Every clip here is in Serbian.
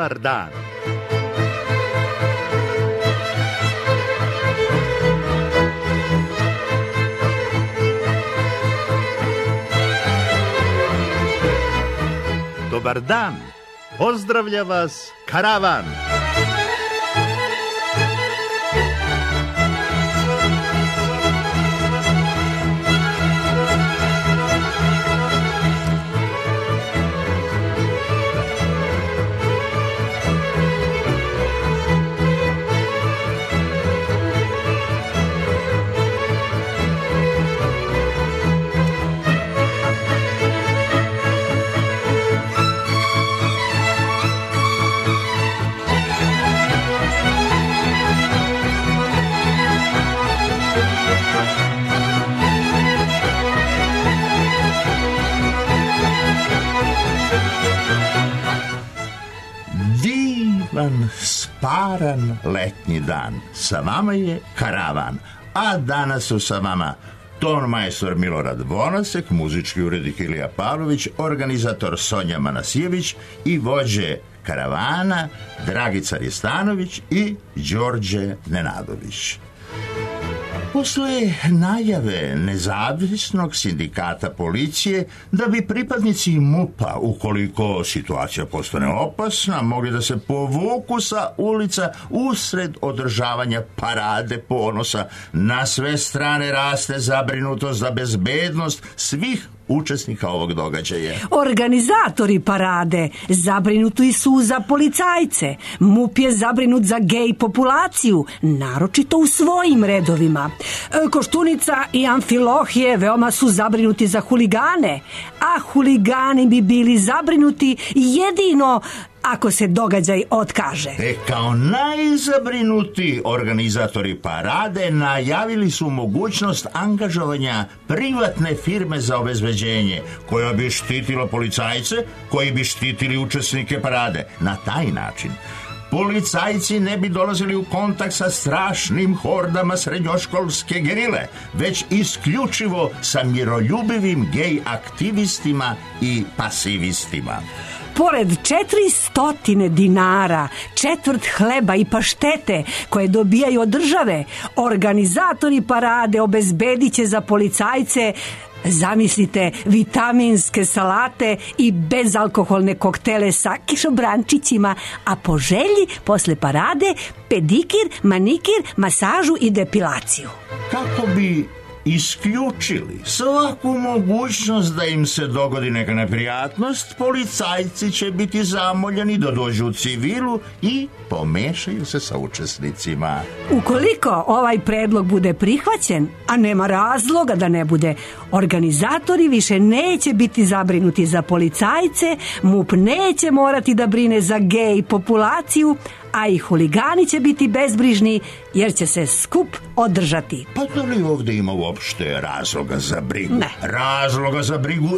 Dobar dan. Dobar dan. Pozdravlja vas Karavan. Divan, sparan letnji dan. Sa vama je Karavan, a danas su sa vama tonmajstor Milorad Vonasek, muzički urednik Ilija Pavlović, organizator Sonja Manasijević i vođe Karavana Dragica Ristanović i Đorđe Nenadović. Posle najave nezavisnog sindikata policije da bi pripadnici MUP-a, ukoliko situacija postane opasna, mogli da se povuku sa ulica usred održavanja parade ponosa, na sve strane raste zabrinutost za bezbednost svih učesnika ovog događaja. Organizatori parade zabrinuti su za policajce. MUP je zabrinut za gej populaciju, naročito u svojim redovima. Koštunica i Amfilohije veoma su zabrinuti za huligane, a huligani bi bili zabrinuti jedino ako se događaj otkaže. Kao najzabrinuti organizatori parade najavili su mogućnost angažovanja privatne firme za obezbeđenje, koja bi štitila policajce, koji bi štitili učesnike parade. Na taj način policajci ne bi dolazili u kontakt sa strašnim hordama srednjoškolske gerile, već isključivo sa miroljubivim gej aktivistima i pasivistima. Pored 400 dinara, četvrt hleba i paštete koje dobijaju od države, organizatori parade obezbedit će za policajce, zamislite, vitaminske salate i bezalkoholne koktele sa kišobrančićima, a po želji posle parade pedikir, manikir, masažu i depilaciju. Kako bi isključili svaku mogućnost da im se dogodi neka neprijatnost, policajci će biti zamoljeni da dođu u civilu i pomešaju se sa učesnicima. Ukoliko ovaj predlog bude prihvaćen, a nema razloga da ne bude, organizatori više neće biti zabrinuti za policajce, MUP neće morati da brine za gej populaciju, a i huligani će biti bezbrižni jer će se skup održati. Pa da li ovdje ima uopšte razloga za brigu? Ne. Razloga za brigu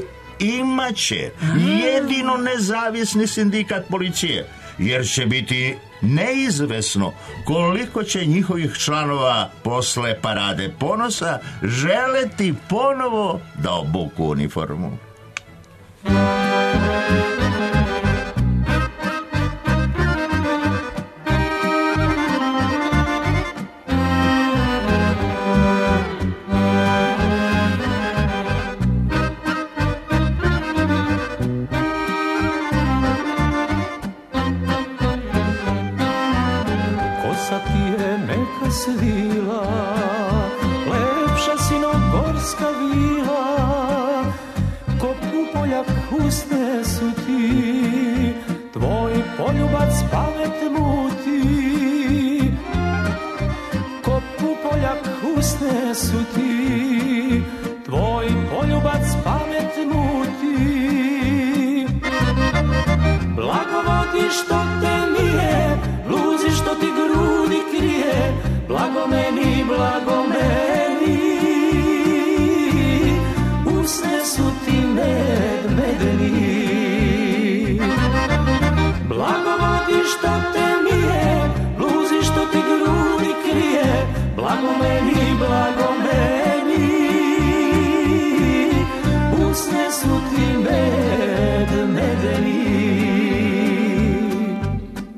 imaće jedino nezavisni sindikat policije, jer će biti neizvesno koliko će njihovih članova posle parade ponosa želeti ponovo da obuku uniformu. Svila, lepša si no gorska vila, ko pupoljak usne su ti, tvoj poljubac pamet muti. Ko pupoljak usne su ti, tvoj poljubac pamet muti. Blagovodi što te nije, bluzi što ti grudi krije, blago meni, blago meni. Usne su ti med, medeni. Blagovodi što te nije, bluzi što ti grudi krije, blago meni, blago meni. Usne su ti med, medeni.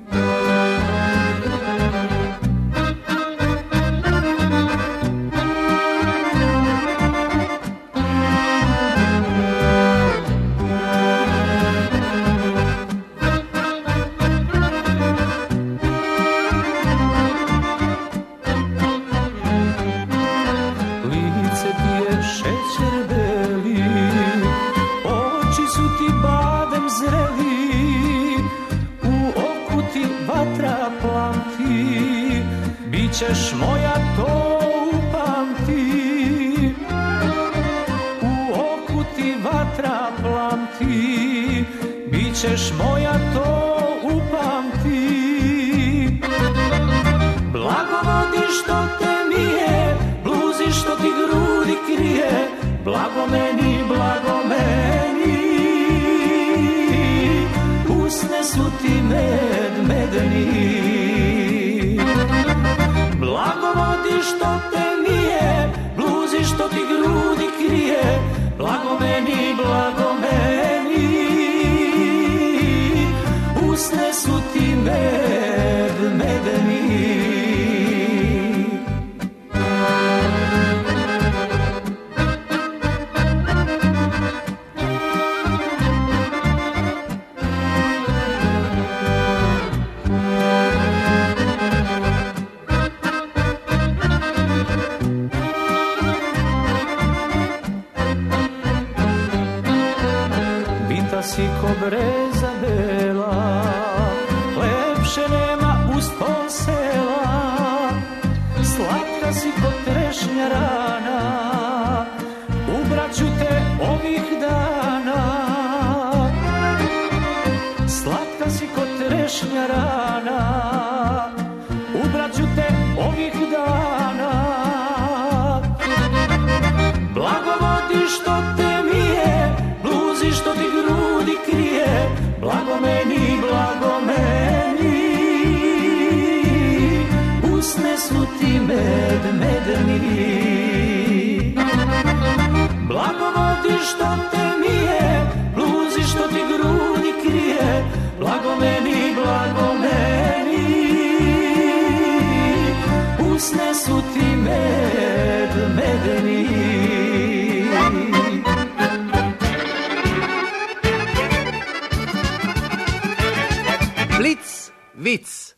ćeš moja to upamti, u oku ti vatra plamti, bit ćeš moja to upamti. Blagovodi što te mije, bluzi što ti grudi krije, blago meni, blago meni. Usne su ti med, medeni. Blagovodi što te mije, bluzi što ti grudi krije, blago meni, blago meni. Usne su ti med, medeni. Si ko breza bela, lepše nema uz to sela. Slatka si ko trešnja rana, ubraću te ovih dana. Slatka si ko trešnja rana, ubraću te ovih dana. Blagovodi što te mije, bluzi što ti grudi krije, blago meni, blago meni. Usne su ti med, medeni. Blagovodi što te mije, bluzi što ti grudi krije, blago meni, blago meni. Usne su ti med, medeni. Blic, vic.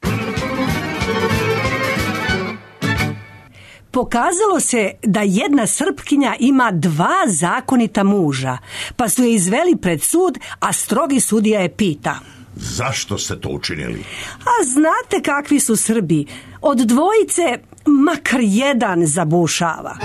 Pokazalo se da jedna Srpkinja ima 2 zakonita muža, pa su je izveli pred sud, a strogi sudija je pita: Zašto ste to učinili? A znate kakvi su Srbi? Od dvojice makar jedan zabušava.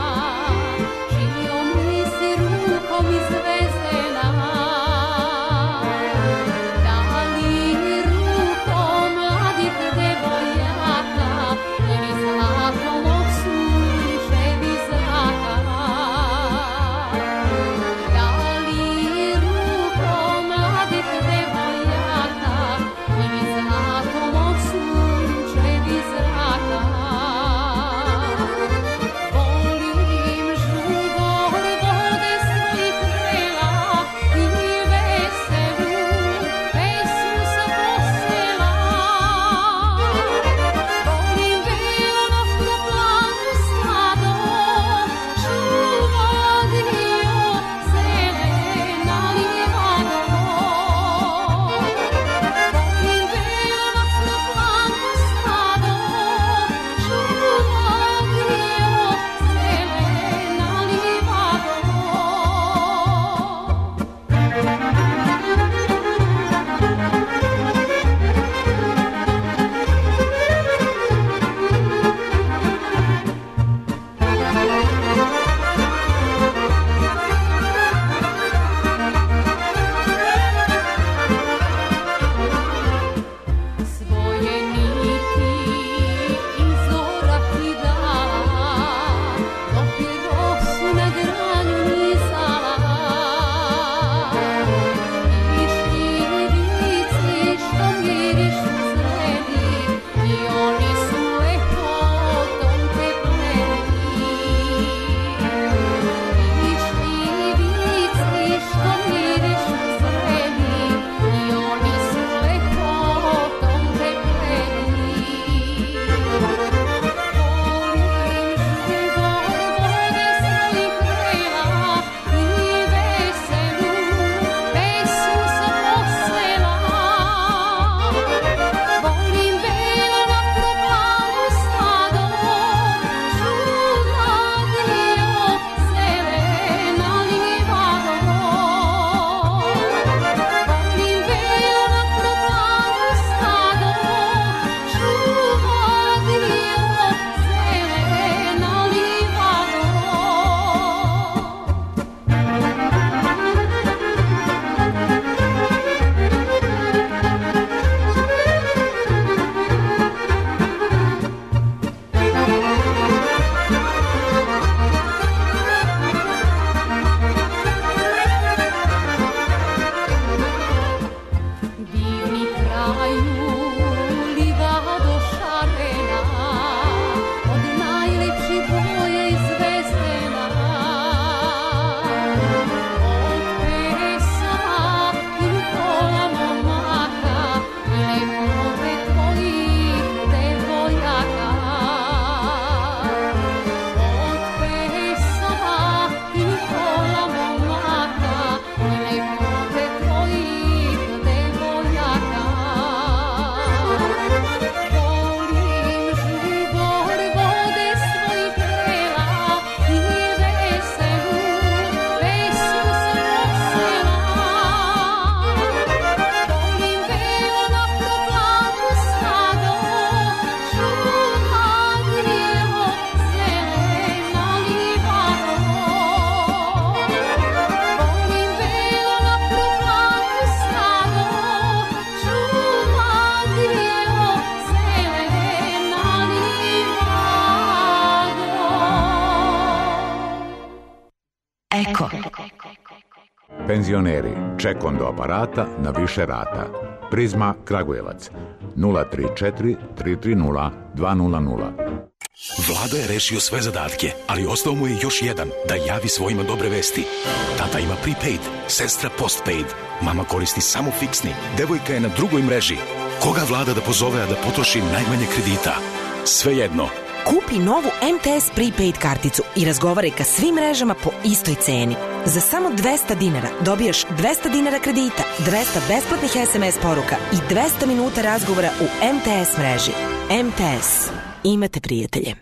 Živio mi si rukom izvezena. Penzioneri, ček do aparata na više rata. Prizma Kragujevac 034 330 200. Vlado je rešio sve zadatke, ali ostao mu je još jedan, da javi svojima dobre vesti. Tata ima prepaid, sestra postpaid, mama koristi samo fiksni, devojka je na drugoj mreži. Koga Vlada da pozove, a da potroši najmanje kredita? Svejedno. Kupi novu MTS prepaid karticu i razgovaraj ka svim mrežama po istoj ceni. Za samo 200 dinara dobijaš 200 dinara kredita, 200 besplatnih SMS poruka i 200 minuta razgovora u MTS mreži. MTS. Imate prijatelje.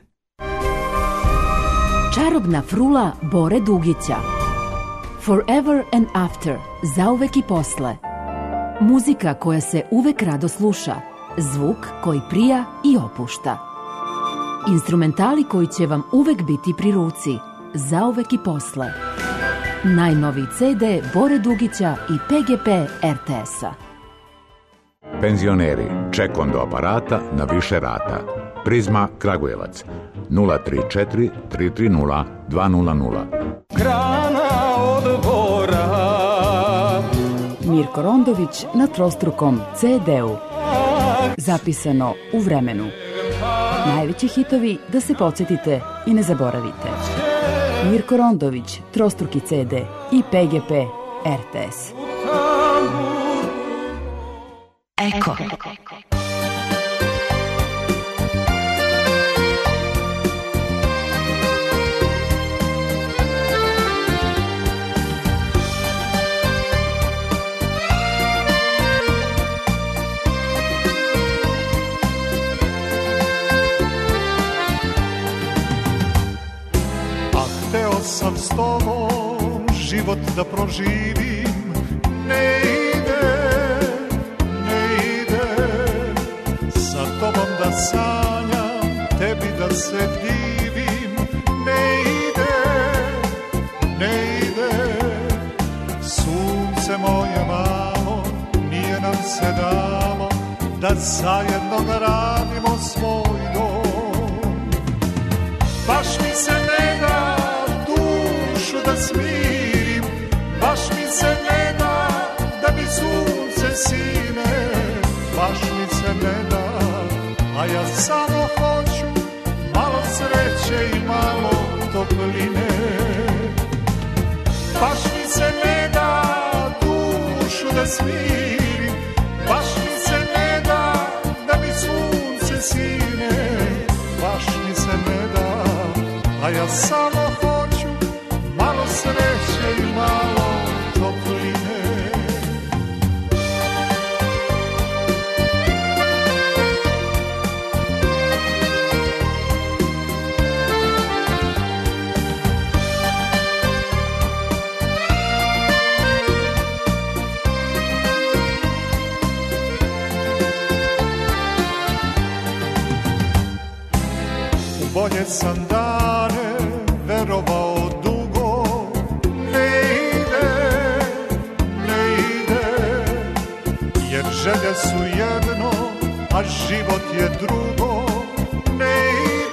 Čarobna frula Bore Dugića. Forever and After. Zauvek i posle. Muzika koja se uvek rado sluša. Zvuk koji prija i opušta. Instrumentali koji će vam uvek biti pri ruci. Zauvek i posle. Najnoviji CD Bore Dugića i PGP RTS-a. Penzioneri, ček do aparata na više rata. Prizma Kragujevac 034 330 200. Grana od bora. Mirko Rondović na trostrukom CD-u. Zapisano u vremenu. Najveći hitovi da se podsjetite i ne zaboravite. Mirko Rondović, trostruki CD i PGP RTS. Eko. Sam s tobom život da proživim, ne ide, sa tobom da sanjam, tebi da se divim, ne ide, sunce moje malo, nije nam se dalo, da zajedno gradimo svoj dom, baš mi se ne da da smirim, baš mi se ne da da mi sunce sine, baš mi se ne da, a ja samo hoću malo sreće i malo topline. Baš mi se ne da dušu da smirim, baš mi se ne da da mi sunce sine, baš mi se ne da, a ja samo hoću malo sreće i malo topline. U bolje sam dane verovao, želje su jedno, a život je drugo, ne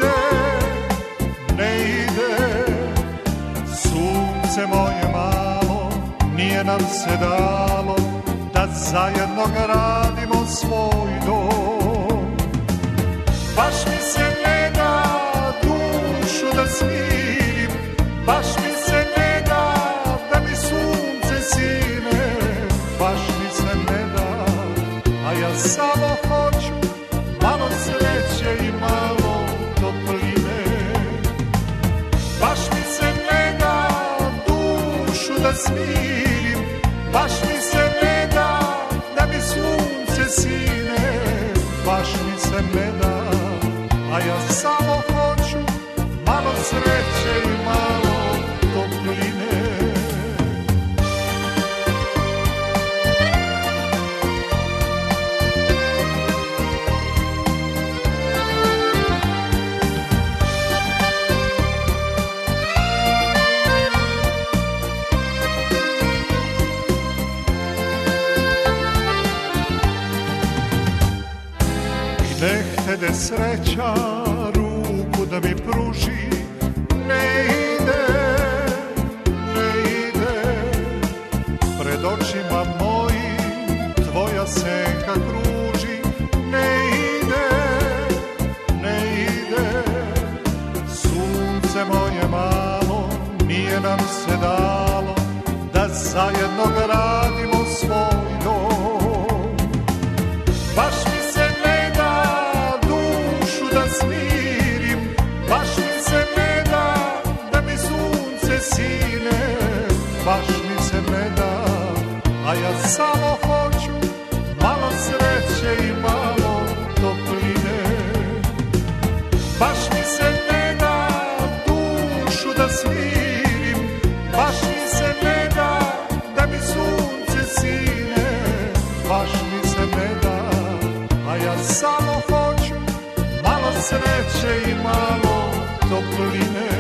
ide, sunce moje malo, nije nam se dalo, da zajedno gradimo svoj dom. Baš mi se ne da dušu da smirim, baš mi se ne da da mi sunce sine, baš mi se ne da, a ja samo hoću malo sreće i malo topline. Baš mi se ne da dušu da smirim, baš mi se ne da da mi sunce sine, baš mi se ne da, a ja samo hoću malo sreće i malo topline. Nehte sreća ruku da mi pruži, ne ide, kruži, ne ide, ne ide. Sunce moje malo, nije nam se dalo da zajedno gradimo svoj dom. Baš mi se ne da dušu da smirim, baš mi se ne da mi sunce sine, baš mi se ne da, a ja samo hoću malo sreće i malo topline. Baš mi se ne da dušu da smirim, baš mi se ne da mi sunce sine, baš mi se ne da, a ja samo hoću malo sreće i malo topline.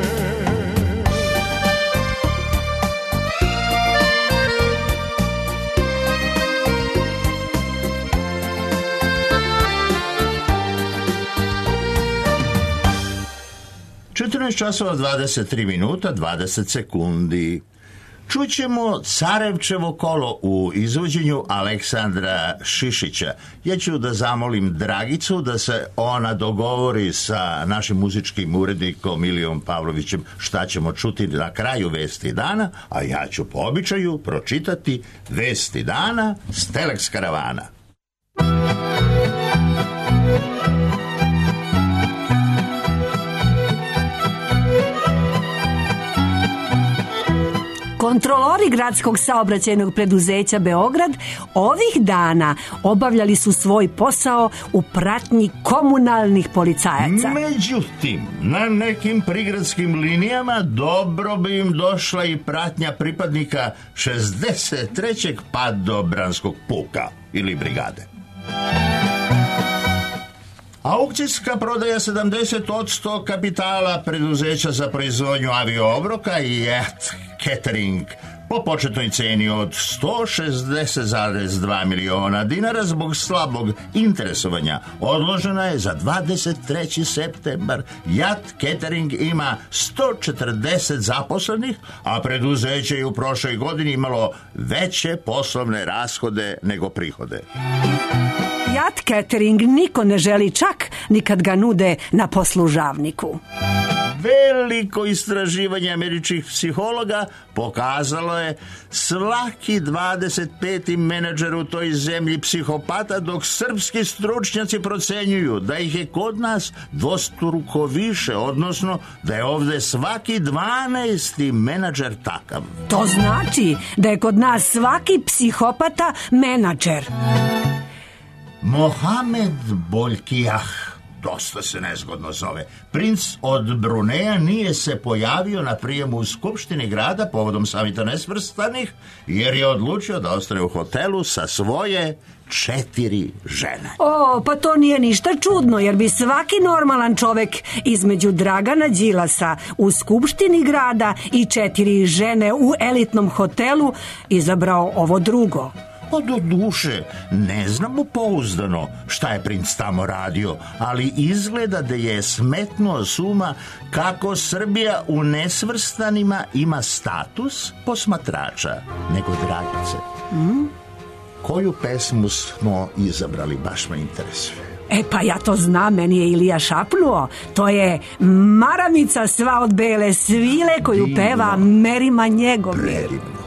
14 časova 23 minuta 20 sekundi. Čućemo Carevčevo kolo u izvođenju Aleksandra Šišića. Ja ću da zamolim Dragicu da se ona dogovori sa našim muzičkim urednikom Ilijom Pavlovićem šta ćemo čuti na kraju Vesti dana, a ja ću po običaju pročitati Vesti dana s Telex karavana. Kontrolori gradskog saobraćajnog preduzeća Beograd ovih dana obavljali su svoj posao u pratnji komunalnih policajaca. Međutim, na nekim prigradskim linijama dobro bi im došla i pratnja pripadnika 63. padobranskog puka ili brigade. Aukcijska prodaja 70% kapitala preduzeća za proizvodnju avioobroka i Jet Catering po početnoj ceni od 160,2 miliona dinara zbog slabog interesovanja odložena je za 23. septembar. Jet Catering ima 140 zaposlenih, a preduzeće je u prošloj godini imalo veće poslovne rashode nego prihode. Jet Catering niko ne želi, čak ni kad ga nude na poslužavniku. Veliko istraživanje američkih psihologa pokazalo je svaki 25. menadžer u toj zemlji psihopata, dok srpski stručnjaci procenjuju da ih je kod nas dvostruko više, odnosno da je ovde svaki 12. menadžer takav. To znači da je kod nas svaki psihopata menadžer. Mohamed Bolkijah, dosta se nezgodno zove, princ od Bruneja, nije se pojavio na prijemu u Skupštini grada povodom samita nesvrstanih, jer je odlučio da ostane u hotelu sa svoje 4 žene. O, pa to nije ništa čudno, jer bi svaki normalan čovek između Dragana Đilasa u Skupštini grada i 4 žene u elitnom hotelu izabrao ovo drugo. Pa do duše, ne znamo pouzdano šta je princ tamo radio, ali izgleda da je smetnuo s uma kako Srbija u nesvrstanima ima status posmatrača, nego Dragice. Koju pesmu smo izabrali, baš me interesuje. E pa ja to znam, meni je Ilija šapnuo. To je Maramica sva od bele svile koju peva Merima Njegovir. Predivno.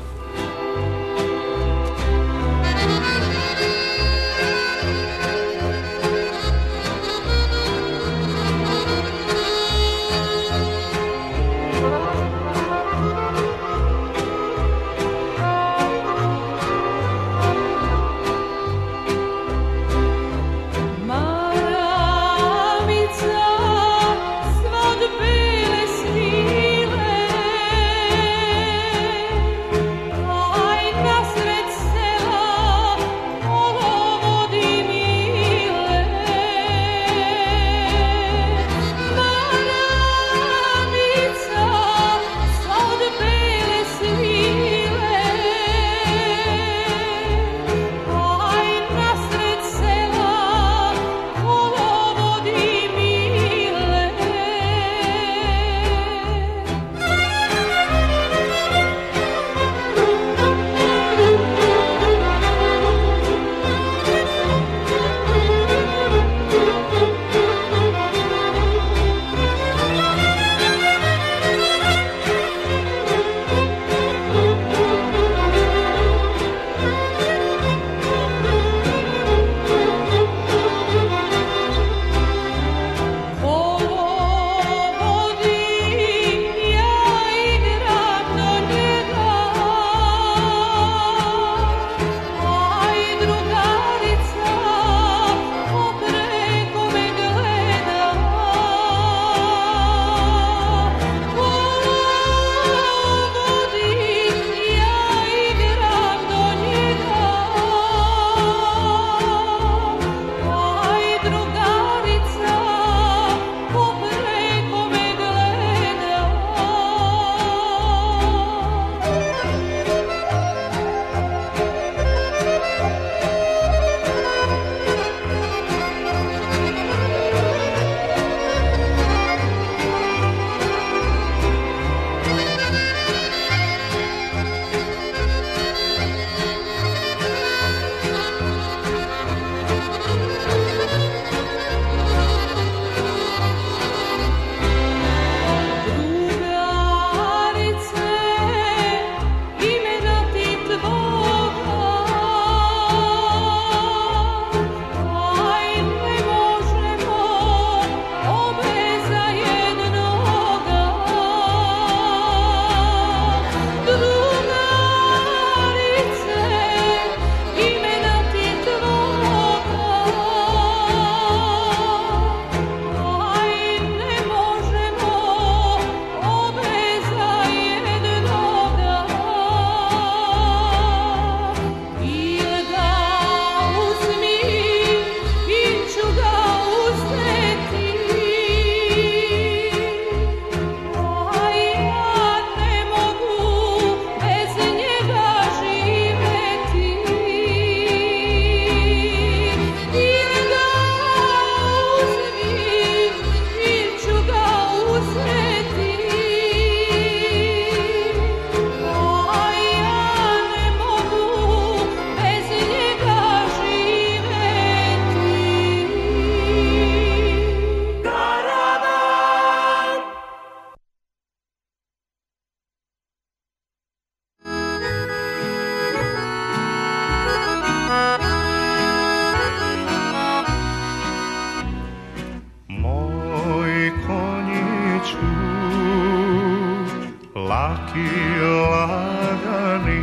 taki lagani,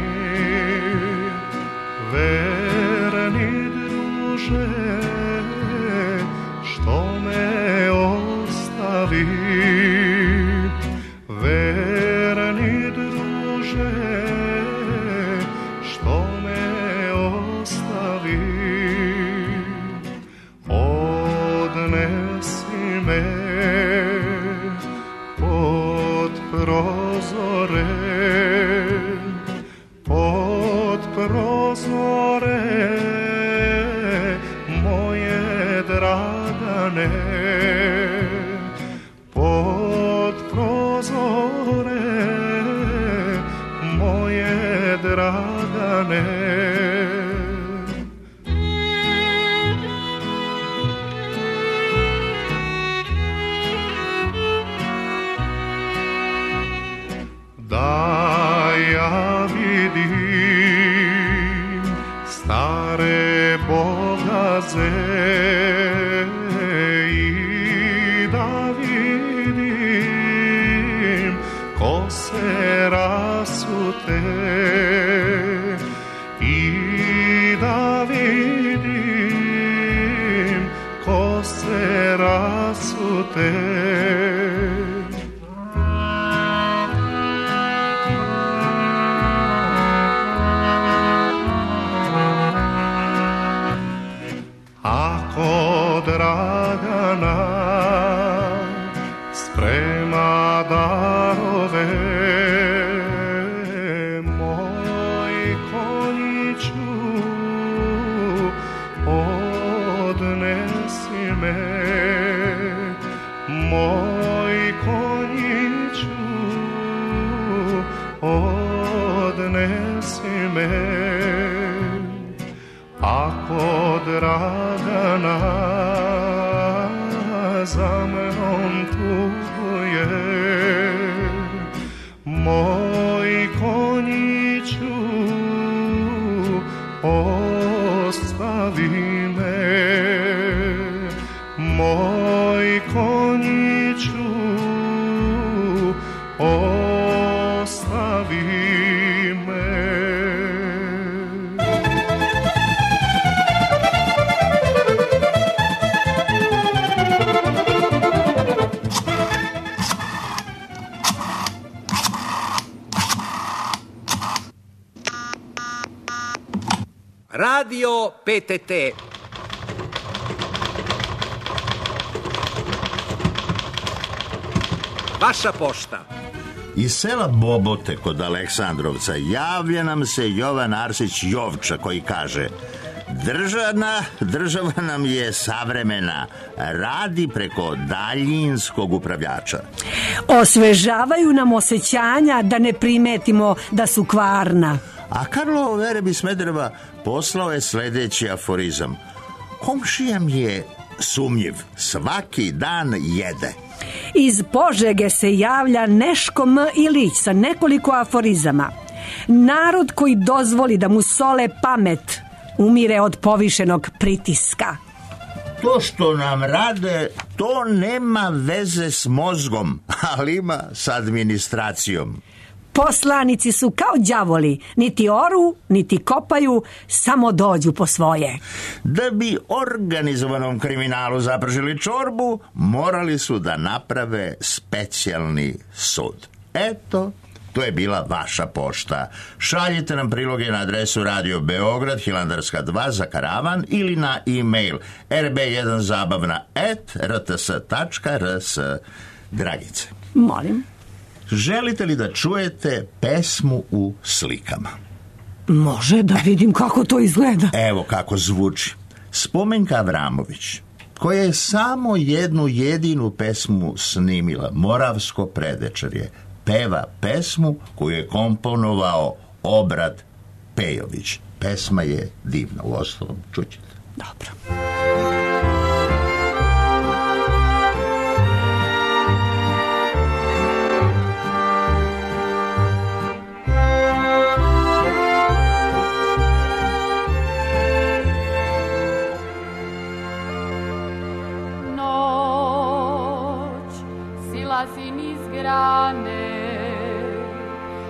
verni druže, što me ostavi, verni druže, što me ostavi, odnesi me pod prozore, pod prozore moje dragane, pod prozore moje dragane. Da ja vidim stare bogaze i da vidim ko se rasute i da vidim ko se rasute. Ako Dragana sprema darove, moj konjiću odnesi me, moj konjiću odnesi me. Ako Dragana za mnom tuguje, moj konjiću ostavi me, moj konjiću ostavi me. Radio PTT. Vaša pošta. Iz sela Bobote kod Aleksandrovca javlja nam se Jovan Arsić Jovča koji kaže: Država nam je savremena, radi preko daljinskog upravljača. Osvežavaju nam osjećanja da ne primetimo da su kvarna. A Karlo Vereb iz Smedereva poslao je sljedeći aforizam: komšija mi je sumnjiv, svaki dan jede. Iz Požege se javlja Neško M. Ilić sa nekoliko aforizama. Narod koji dozvoli da mu sole pamet umire od povišenog pritiska. To što nam rade, to nema veze s mozgom, ali ima s administracijom. Poslanici su kao đavoli, niti oru, niti kopaju, samo dođu po svoje. Da bi organizovanom kriminalu zapržili čorbu, morali su da naprave specijalni sud. Eto, to je bila vaša pošta. Šaljite nam priloge na adresu Radio Beograd, Hilandarska 2 za Karavan ili na e-mail rb1zabavna@rts.rs. Dragice, molim. Želite li da čujete pesmu u slikama? Može, da vidim kako to izgleda. Evo kako zvuči. Spomenka Avramović, koja je samo jednu jedinu pesmu snimila, Moravsko predvečerje, peva pesmu koju je komponovao Obrad Pejović. Pesma je divna, uostalom čućete. Dobro. Noć silazi niz grane,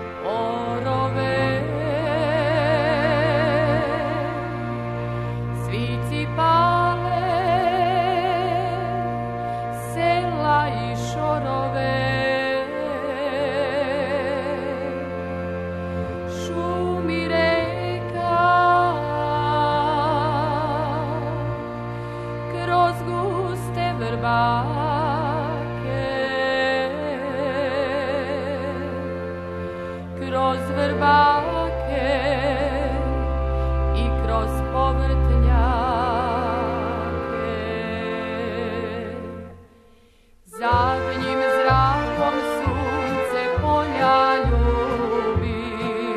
kroz vrbake i kroz povrtnjake. Zadnjim zrakom sunce polja ljubi,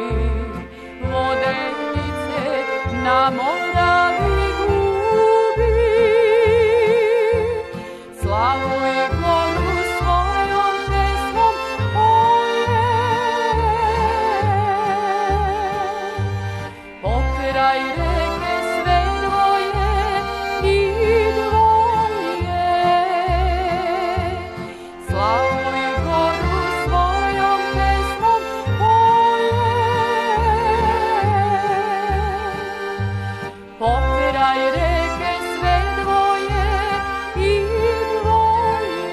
vodenice na Moravi gubi. Slavu i goru svojom pesmom poje, pokraj reke sve dvoje i dvoje. Slavu i goru svojom pesmom poje, pokraj reke sve dvoje i dvoje.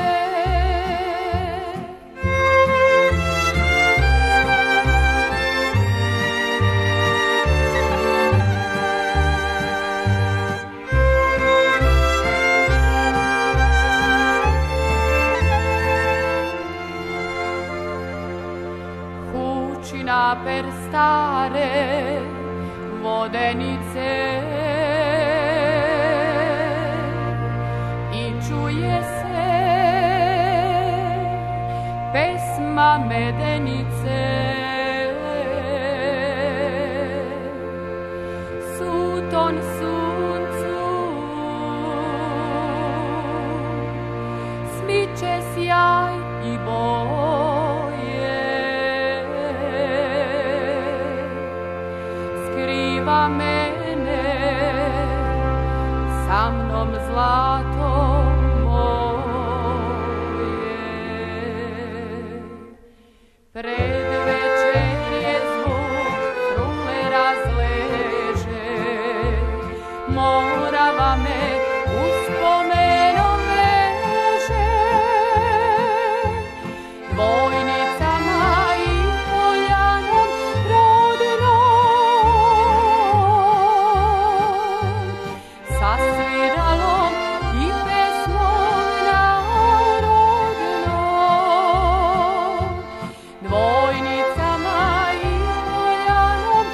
Huči na perstare vodenice i čuje se pesma medenice. Suton suncu smiče sjaj i boje, skriva mene sa mnom zlato moje. Pred večer je zvuk trule razleže, Morava me uspomenom veže. Dvojnicama i poljanom rodnom, sa sviralom i pesmom narodnom. Dvojnicama i poljanom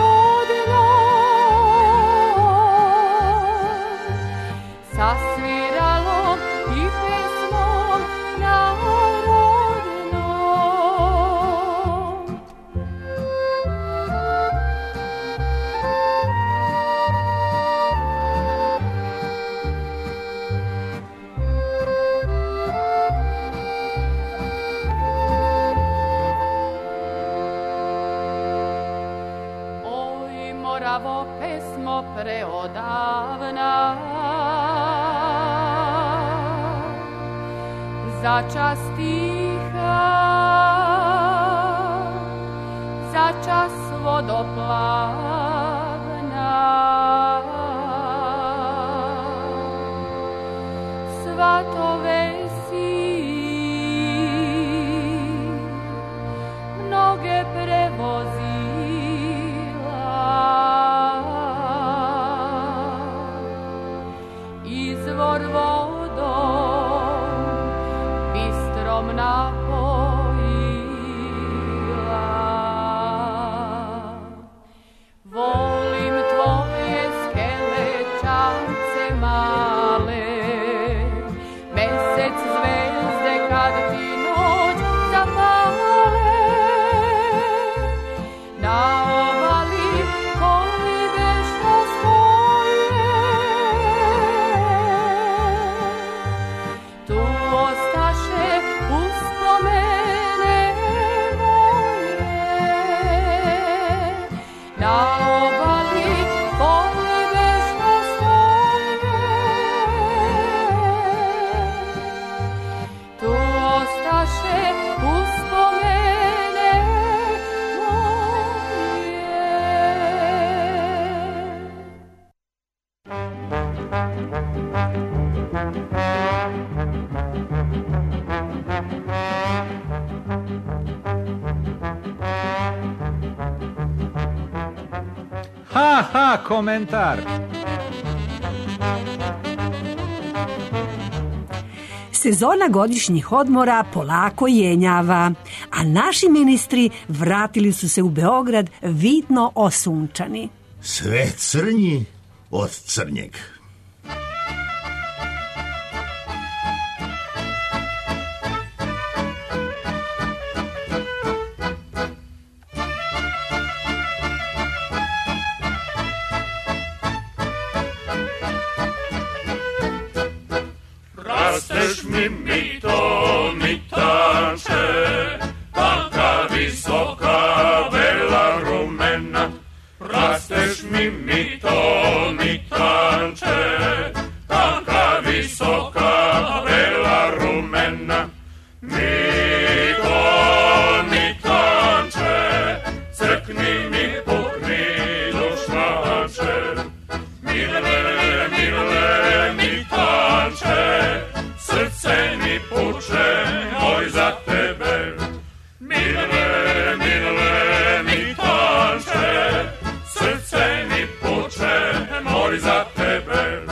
rodnom, sa sviralom i pesmom narodnom. Oj, Moravo, pesmo preodavna, za čas tiha, za čas vodoplavna. Svatove si mnoge prevozila, izvor vodom bistrom napojila. Volim tvoje skelečance male, mesec, zvezde kad ti noć zapale. Na obali kolibe što stoje, tu ostaše uspomene moje. Na obali kolibe što stoje, tu ostaše uspomene moje. Ha, komentar. Sezona godišnjih odmora polako jenjava, a naši ministri vratili su se u Beograd vidno osunčani. Sve crnji od crnjeg. Rasteš mi mito, mitanče, tanka visoka, bela rumena. Rasteš mi mito, mitanče, tanka visoka, bela rumena. Mito, mitanče, crkni mi, pukni dušmanče. Mile, mile, mitanče, srce mi puče, moj za tebe. Mile, mile, mitanče, srce mi puče, moj za tebe.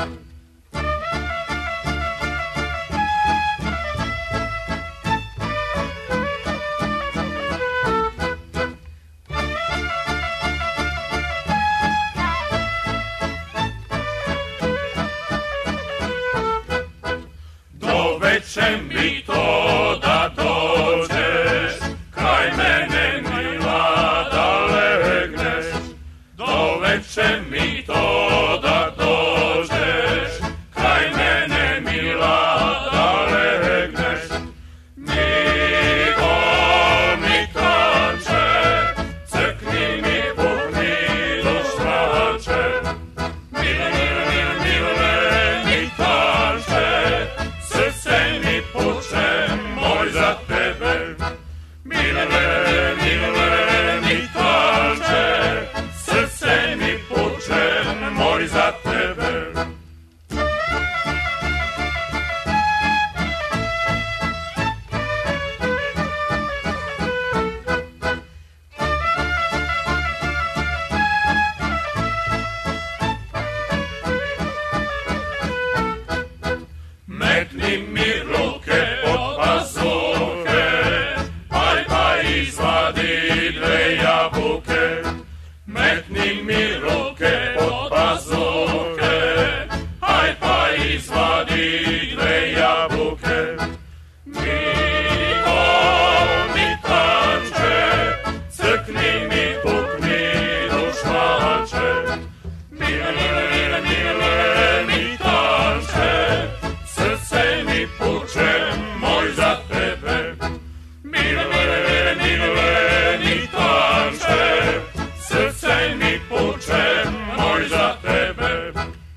Doveče mi to da dođeš, kraj mene mila da legneš. Doveče mi to da dođeš, kraj mene mila da legneš. Mito, mitanče, crkni mi, pukni dušmanče. Mile, mile, mile, mitanče, srce mi puče, moj za tebe. Mile, mile, mitanče, srce mi puče, moj za tebe. Metni mi ruke od pazuhe, aj pa izvadi dve jabuke. Metni mi ruke od pazuhe, aj pa izvadi dve jabuke. Mito, mitanče, crkni mi, pukni dušmanče. Mile, mile, mile, mitanče, srce mi puče, moj za tebe. Mile, mile, mitanče, srce mi puče, moj za tebe.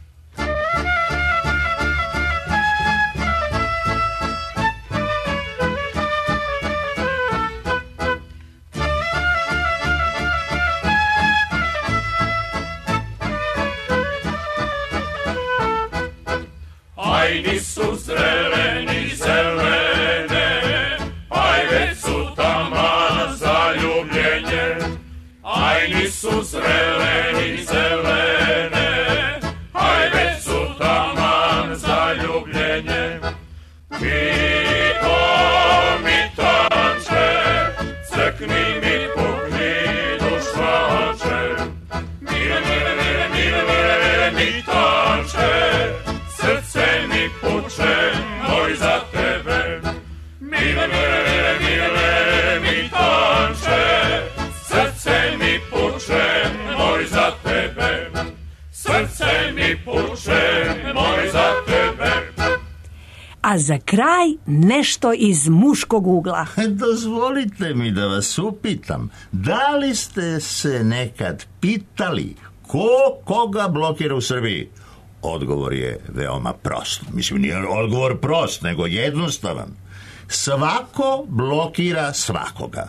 Aj nisu zrele ni zelene, aj već su taman za ljubljenje. Aj nisu zrele ni zelene, aj već su taman za ljubljenje. Mito, mitanče, crkni mi, pukni dušmanče. Mile, mile, mile, mitanče, srce mi puče, moj za tebe. Mile, mile, mitanče, srce mi puče, moj za tebe. Srce mi puče, moj za tebe. A za kraj nešto iz muškog ugla. Dozvolite mi da vas upitam, da li ste se nekad pitali ko koga blokira u Srbiji? Odgovor je veoma prost. Mislim, nije odgovor prost, nego jednostavan. Svako blokira svakoga.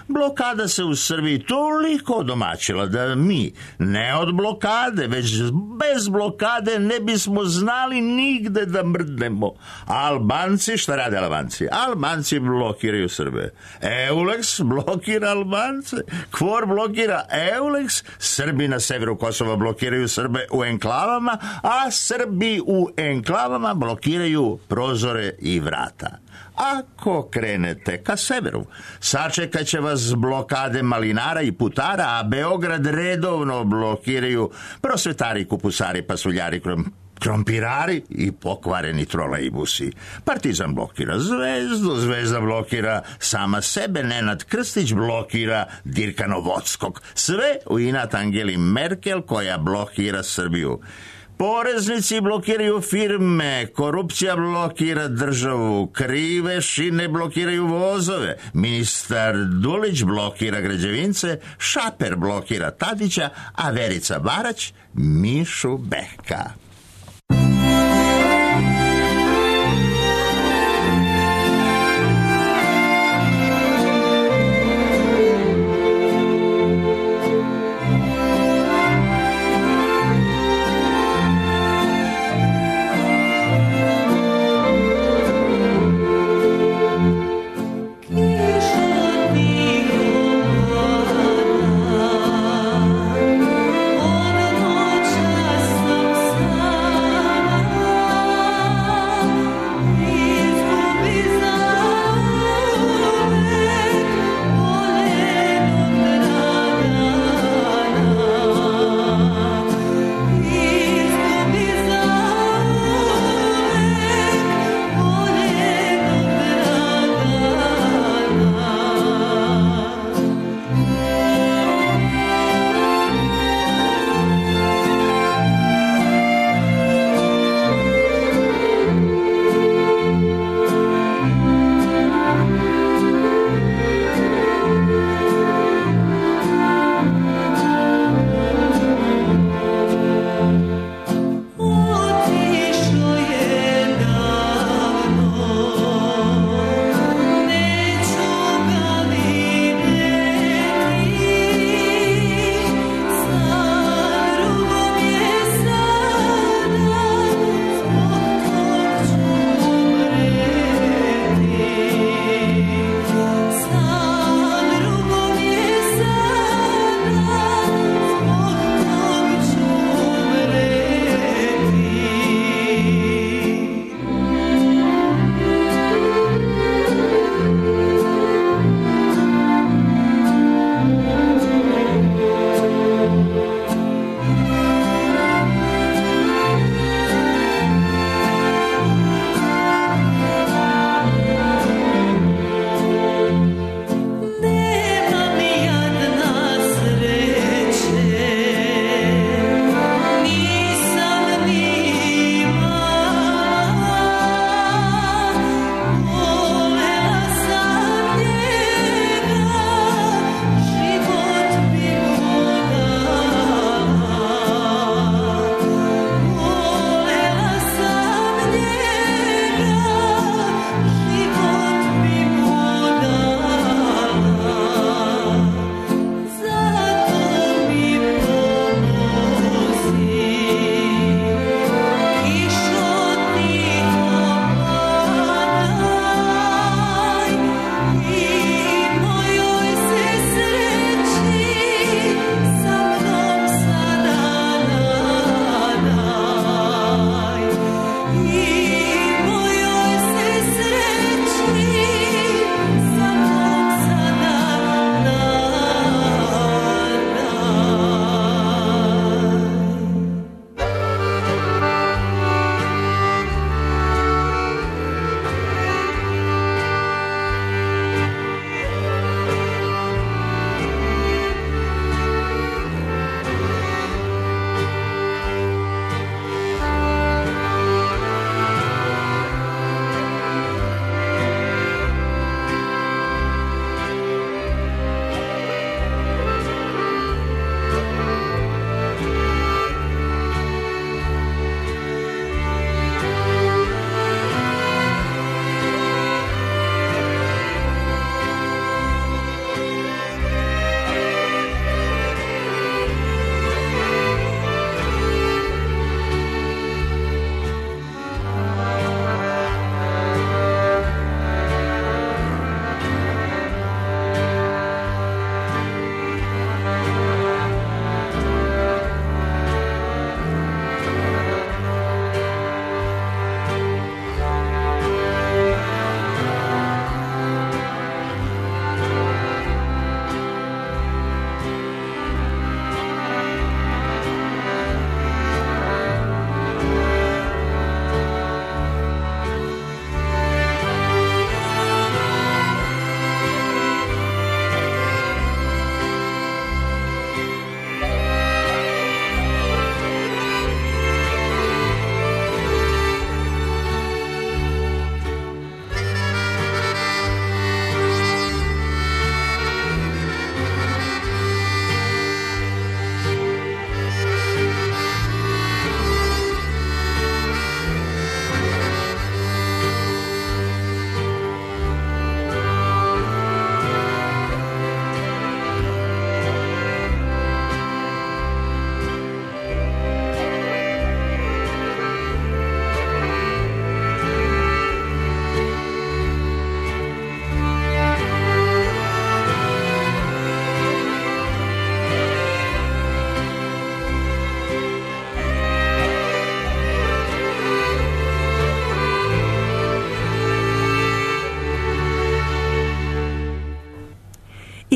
Blokada se u Srbiji toliko odomaćila da mi, ne od blokade, već bez blokade ne bismo znali nigde da mrdnemo. Albanci, šta rade Albanci? Albanci blokiraju Srbe. Eulex blokira Albance. Kvor blokira Eulex. Srbi na severu Kosova blokiraju Srbe u enklavama, a Srbi u enklavama blokiraju prozore i vrata. Ako krenete ka severu, sačekat će vas blokade malinara i putara, a Beograd redovno blokiraju prosvetari, kupusari, pasuljari, krompirari i pokvareni trolejbusi. Partizan blokira Zvezdu, Zvezda blokira sama sebe, Nenad Krstić blokira Dirka Novockog. Sve u inat Angeli Merkel koja blokira Srbiju. Poreznici blokiraju firme, korupcija blokira državu, krive šine blokiraju vozove, ministar Dulić blokira građevince, Šaper blokira Tadića, a Verica Barać Mišu Behka. Ona noća sam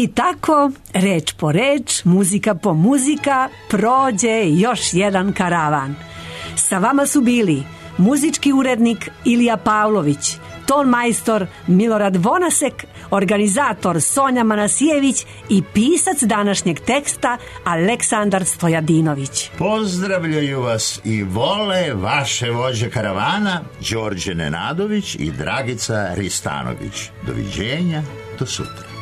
I tako, reč po reč, muzika po muzika, prođe još jedan karavan. Sa vama su bili muzički urednik Ilija Pavlović, ton majstor Milorad Vonasek, organizator Sonja Manasijević i pisac današnjeg teksta Aleksandar Stojadinović. Pozdravljaju vas i vole vaše vođe karavana Đorđe Nenadović i Dragica Ristanović. Doviđenja, do sutra.